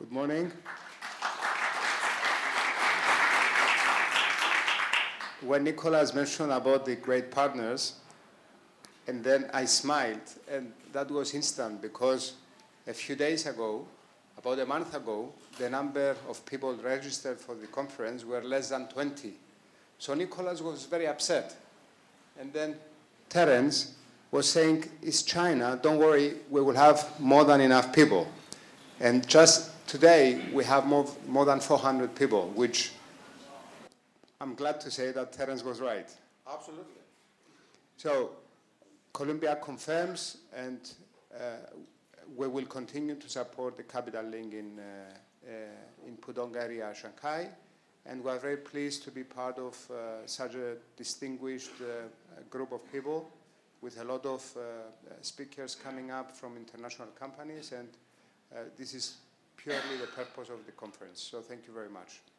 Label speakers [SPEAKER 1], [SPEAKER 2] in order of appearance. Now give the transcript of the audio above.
[SPEAKER 1] Good morning. When Nicolas mentioned about the great partners, and then I smiled, and that was instant because a few days ago, about a month ago, the number of people registered for the conference were less than 20. So Nicolas was very upset. And then Terence was saying, it's China, don't worry, we will have more than enough people. And just today, we have more than 400 people, which I'm glad to say that Terence was right.
[SPEAKER 2] Absolutely.
[SPEAKER 1] So Columbia confirms, and we will continue to support the Capital Link in Pudong area, Shanghai. And we are very pleased to be part of such a distinguished group of people with a lot of speakers coming up from international companies. And this is purely the purpose of the conference. So thank you very much.